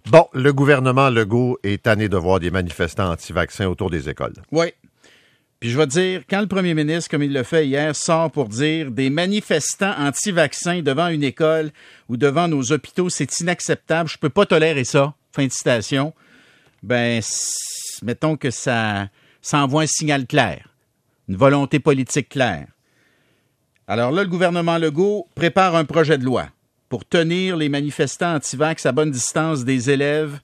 Bon, le gouvernement Legault est tanné de voir des manifestants anti-vaccins autour des écoles. Oui. Puis je vais te dire, quand le premier ministre, comme il le fait hier, sort pour dire des manifestants anti-vaccins devant une école ou devant nos hôpitaux, c'est inacceptable, je peux pas tolérer ça, fin de citation, ben, mettons que ça envoie un signal clair, une volonté politique claire. Alors là, le gouvernement Legault prépare un projet de loi pour tenir les manifestants anti-vax à bonne distance des élèves,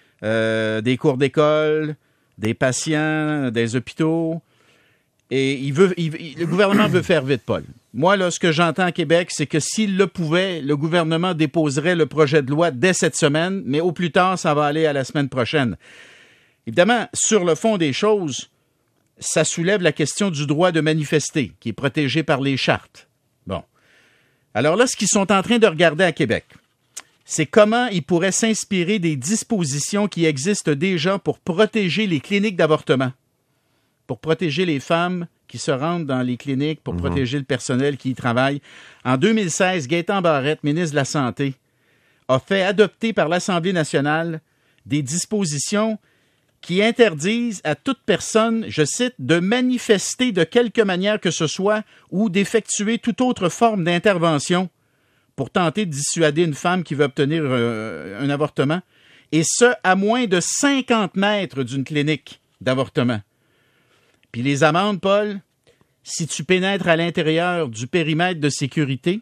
des cours d'école, des patients, des hôpitaux. Et le gouvernement veut faire vite, Paul. Moi, là, ce que j'entends à Québec, c'est que s'il le pouvait, le gouvernement déposerait le projet de loi dès cette semaine, mais au plus tard, ça va aller à la semaine prochaine. Évidemment, sur le fond des choses, ça soulève la question du droit de manifester, qui est protégé par les chartes. Bon. Alors là, ce qu'ils sont en train de regarder à Québec, c'est comment ils pourraient s'inspirer des dispositions qui existent déjà pour protéger les cliniques d'avortement, pour protéger les femmes qui se rendent dans les cliniques, pour protéger le personnel qui y travaille. En 2016, Gaétan Barrette, ministre de la Santé, a fait adopter par l'Assemblée nationale des dispositions qui interdisent à toute personne, je cite, de manifester de quelque manière que ce soit ou d'effectuer toute autre forme d'intervention pour tenter de dissuader une femme qui veut obtenir un avortement, et ce, à moins de 50 mètres d'une clinique d'avortement. Puis les amendes, Paul, si tu pénètres à l'intérieur du périmètre de sécurité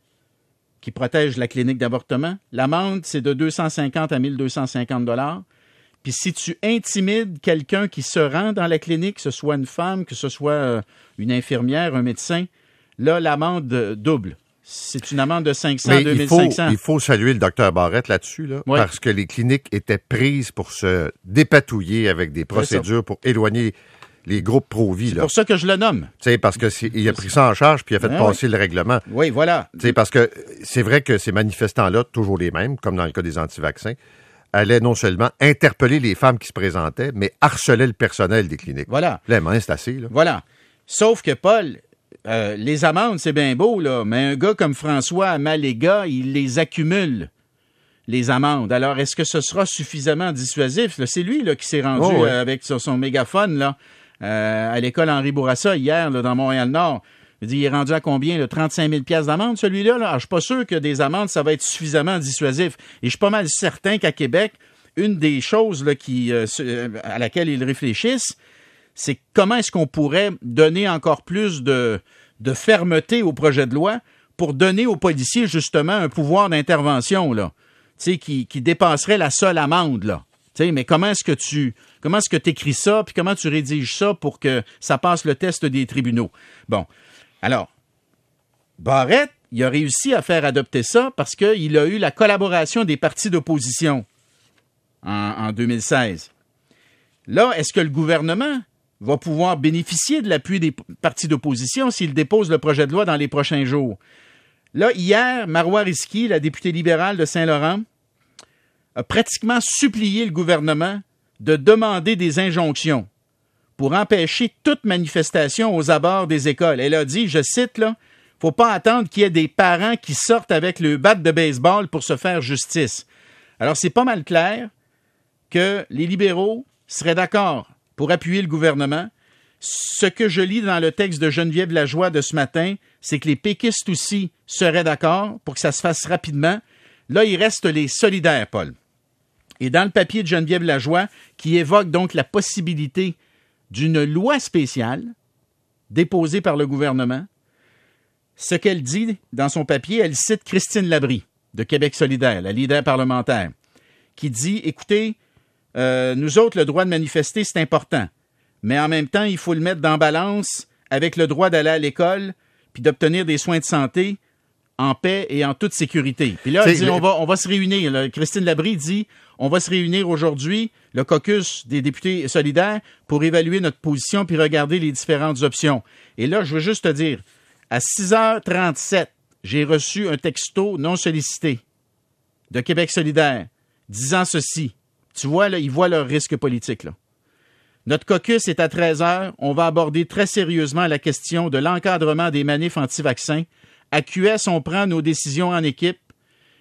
qui protège la clinique d'avortement, l'amende, c'est de 250 à 1250 $. Puis si tu intimides quelqu'un qui se rend dans la clinique, que ce soit une femme, que ce soit une infirmière, un médecin, là, l'amende double. C'est une amende de 500 à 2500. Il faut saluer le docteur Barrette là-dessus, là, oui. Parce que les cliniques étaient prises pour se dépatouiller avec des procédures pour éloigner les groupes pro-vie. C'est pour ça que je le nomme. Parce qu'il a pris ça en charge puis il a fait passer le règlement. Oui, voilà. Parce que c'est vrai que ces manifestants-là, toujours les mêmes, comme dans le cas des anti-vaccins, allaient non seulement interpeller les femmes qui se présentaient, mais harcelaient le personnel des cliniques. Voilà. Là, c'est assez. Là. Voilà. Sauf que, Paul, les amendes, c'est bien beau, là, mais un gars comme François Amaléga, il les accumule, les amendes. Alors, est-ce que ce sera suffisamment dissuasif? Là, c'est lui là, qui s'est rendu avec son mégaphone là, à l'école Henri Bourassa hier là, dans Montréal-Nord. Il est rendu à combien? Là, 35 000 $ d'amende, celui-là? Là? Alors, je suis pas sûr que des amendes, ça va être suffisamment dissuasif. Et je suis pas mal certain qu'à Québec, une des choses là, à laquelle ils réfléchissent, c'est comment est-ce qu'on pourrait donner encore plus de fermeté au projet de loi pour donner aux policiers, justement, un pouvoir d'intervention là, qui dépasserait la seule amende. Là. Mais comment est-ce que tu écris ça, puis comment tu rédiges ça pour que ça passe le test des tribunaux? Bon. Alors, Barrette, il a réussi à faire adopter ça parce qu'il a eu la collaboration des partis d'opposition en 2016. Là, est-ce que le gouvernement va pouvoir bénéficier de l'appui des partis d'opposition s'il dépose le projet de loi dans les prochains jours? Là, hier, Marois Risky, la députée libérale de Saint-Laurent, a pratiquement supplié le gouvernement de demander des injonctions pour empêcher toute manifestation aux abords des écoles. Elle a dit, je cite, là, « Faut pas attendre qu'il y ait des parents qui sortent avec le bat de baseball pour se faire justice. » Alors, c'est pas mal clair que les libéraux seraient d'accord pour appuyer le gouvernement. Ce que je lis dans le texte de Geneviève Lajoie de ce matin, c'est que les péquistes aussi seraient d'accord pour que ça se fasse rapidement. Là, il reste les solidaires, Paul. Et dans le papier de Geneviève Lajoie, qui évoque donc la possibilité d'une loi spéciale déposée par le gouvernement, ce qu'elle dit dans son papier, elle cite Christine Labrie de Québec solidaire, la leader parlementaire, qui dit, écoutez, nous autres, le droit de manifester, c'est important, mais en même temps, il faut le mettre dans balance avec le droit d'aller à l'école puis d'obtenir des soins de santé en paix et en toute sécurité. Puis là, elle dit, on va se réunir. Là. Christine Labrie dit, on va se réunir aujourd'hui, le caucus des députés solidaires, pour évaluer notre position puis regarder les différentes options. Et là, je veux juste te dire, à 6h37, j'ai reçu un texto non sollicité de Québec solidaire disant ceci. Tu vois, là, ils voient leur risque politique, là. Notre caucus est à 13h. On va aborder très sérieusement la question de l'encadrement des manifs anti-vaccins. À QS, on prend nos décisions en équipe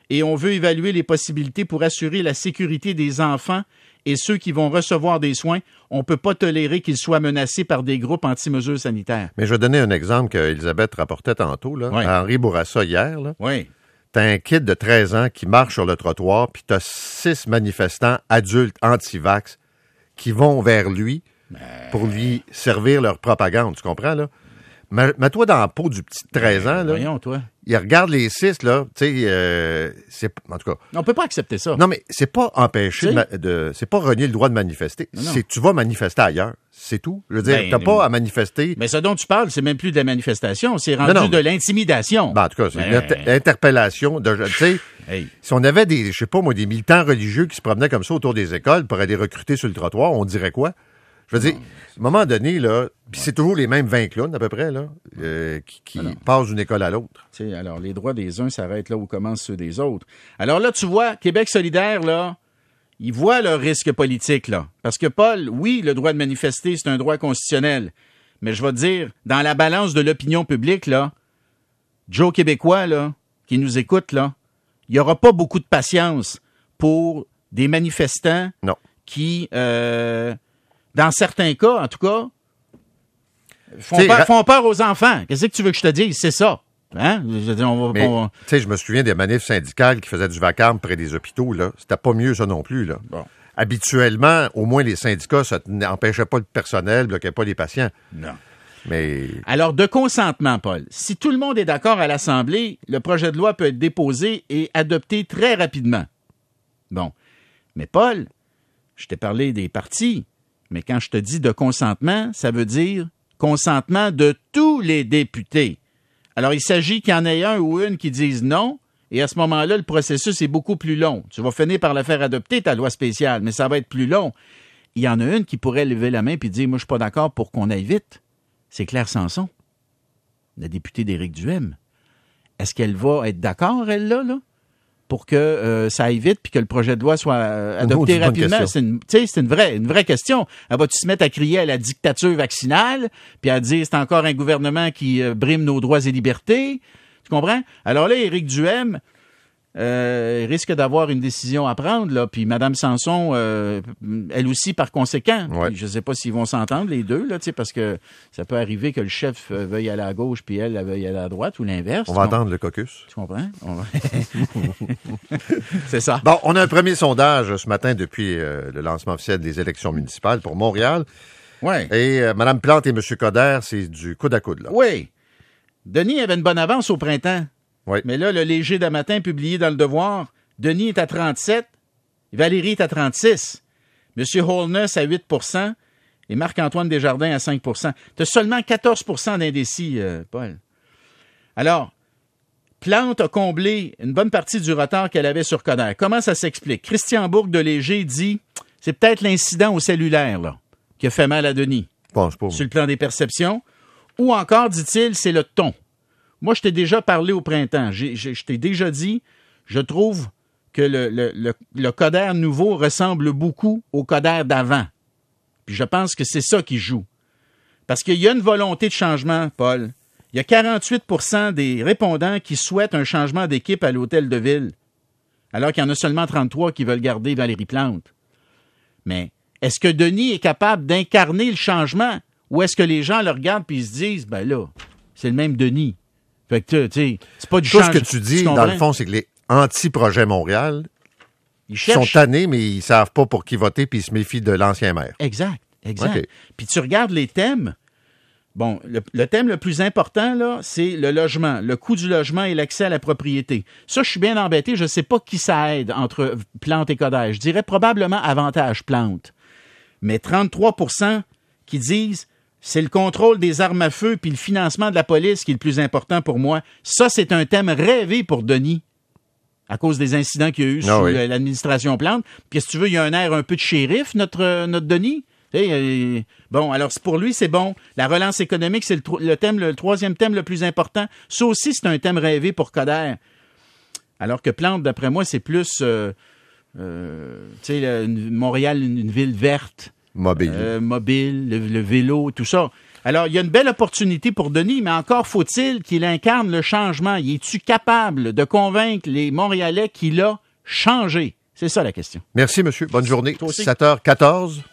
et on veut évaluer les possibilités pour assurer la sécurité des enfants et ceux qui vont recevoir des soins. On ne peut pas tolérer qu'ils soient menacés par des groupes anti-mesures sanitaires. Mais je vais donner un exemple qu'Elisabeth rapportait tantôt, là, à Henri Bourassa hier. Là. Oui. T'as un kid de 13 ans qui marche sur le trottoir, puis t'as 6 manifestants adultes anti-vax qui vont vers lui pour lui servir leur propagande. Tu comprends, là? Mets-toi dans la peau du petit de 13 ans, là. Voyons, toi. Il regarde les 6, là, tu sais, en tout cas... On peut pas accepter ça. Non, mais c'est pas empêcher c'est pas renier le droit de manifester. Non. C'est tu vas manifester ailleurs. C'est tout. Je veux dire, t'as pas à manifester... Mais ce dont tu parles, c'est même plus de la manifestation, c'est rendu de l'intimidation. Ben, en tout cas, c'est une interpellation de... Tu sais, si on avait des militants religieux qui se promenaient comme ça autour des écoles pour aller recruter sur le trottoir, on dirait quoi? Je veux dire, à un moment donné, là, puis c'est toujours les mêmes 20 clowns, à peu près, là, qui passent d'une école à l'autre. Tu sais, alors, les droits des uns s'arrêtent là où commencent ceux des autres. Alors là, tu vois, Québec solidaire, là, ils voient leur risque politique, là. Parce que, Paul, oui, le droit de manifester, c'est un droit constitutionnel. Mais je vais te dire, dans la balance de l'opinion publique, là, Joe Québécois, là, qui nous écoute, là, il n'y aura pas beaucoup de patience pour des manifestants qui... dans certains cas, en tout cas, font peur aux enfants. Qu'est-ce que tu veux que je te dise? C'est ça. Hein? Tu sais, je me souviens des manifs syndicales qui faisaient du vacarme près des hôpitaux, là. C'était pas mieux, ça non plus, là. Bon. Habituellement, au moins, les syndicats, ça n'empêchait pas le personnel, bloquait pas les patients. Non. Mais... Alors, de consentement, Paul. Si tout le monde est d'accord à l'Assemblée, le projet de loi peut être déposé et adopté très rapidement. Bon. Mais, Paul, je t'ai parlé des partis. Mais quand je te dis de consentement, ça veut dire consentement de tous les députés. Alors, il s'agit qu'il y en ait un ou une qui dise non, et à ce moment-là, le processus est beaucoup plus long. Tu vas finir par la faire adopter, ta loi spéciale, mais ça va être plus long. Il y en a une qui pourrait lever la main et dire « Moi, je suis pas d'accord pour qu'on aille vite. » C'est Claire Sanson, la députée d'Éric Duhem. Est-ce qu'elle va être d'accord, elle, là? Pour que ça aille vite puis que le projet de loi soit adopté rapidement? C'est une vraie question. Elle va-tu se mettre à crier à la dictature vaccinale puis à dire c'est encore un gouvernement qui brime nos droits et libertés? Tu comprends? Alors là, Éric Duhem risque d'avoir une décision à prendre, là, puis Mme Sanson, elle aussi, par conséquent. Ouais. Je ne sais pas s'ils vont s'entendre, les deux, là, parce que ça peut arriver que le chef veuille aller à gauche puis elle veuille aller à droite ou l'inverse. On va attendre le caucus. Tu comprends? C'est ça. Bon, on a un premier sondage ce matin depuis le lancement officiel des élections municipales pour Montréal. Ouais. Et Mme Plante et M. Coderre, c'est du coude à coude, là. Oui. Denis avait une bonne avance au printemps. Oui. Mais là, le Léger de matin publié dans Le Devoir, Denis est à 37, Valérie est à 36, M. Holness à 8 et Marc-Antoine Desjardins à 5 Tu as seulement 14 d'indécis, Paul. Alors, Plante a comblé une bonne partie du retard qu'elle avait sur Coderre. Comment ça s'explique? Christian Bourque de Léger dit c'est peut-être l'incident au cellulaire là, qui a fait mal à Denis. Pense pas. Sur le plan des perceptions. Ou encore, dit-il, c'est le ton. Moi, je t'ai déjà parlé au printemps. Je t'ai déjà dit, je trouve que le Coderre nouveau ressemble beaucoup au Coderre d'avant. Puis je pense que c'est ça qui joue. Parce qu'il y a une volonté de changement, Paul. Il y a 48 des répondants qui souhaitent un changement d'équipe à l'hôtel de ville, alors qu'il y en a seulement 33 qui veulent garder Valérie Plante. Mais est-ce que Denis est capable d'incarner le changement? Ou est-ce que les gens le regardent et se disent, ben là, c'est le même Denis. Fait que, tu sais, c'est pas du changement. Tout ce que tu dis, dans le fond, c'est que les anti-projets Montréal sont tannés, mais ils savent pas pour qui voter, puis ils se méfient de l'ancien maire. Exact. Okay. Puis tu regardes les thèmes. Bon, le thème le plus important, là, c'est le logement, le coût du logement et l'accès à la propriété. Ça, je suis bien embêté. Je ne sais pas qui ça aide entre Plante et Coderre. Je dirais probablement avantage Plante. Mais 33 qui disent c'est le contrôle des armes à feu puis le financement de la police qui est le plus important pour moi. Ça, c'est un thème rêvé pour Denis à cause des incidents qu'il y a eu sous l'administration Plante. Puis, si tu veux, il y a un air un peu de shérif, notre Denis. Bon, alors pour lui, c'est bon. La relance économique, c'est le troisième thème le plus important. Ça aussi, c'est un thème rêvé pour Coderre. Alors que Plante, d'après moi, c'est plus Montréal, une ville verte. Mobile. Le vélo, tout ça. Alors, il y a une belle opportunité pour Denis, mais encore faut-il qu'il incarne le changement. Es-tu capable de convaincre les Montréalais qu'il a changé? C'est ça la question. Merci, monsieur. Bonne journée. 7h14.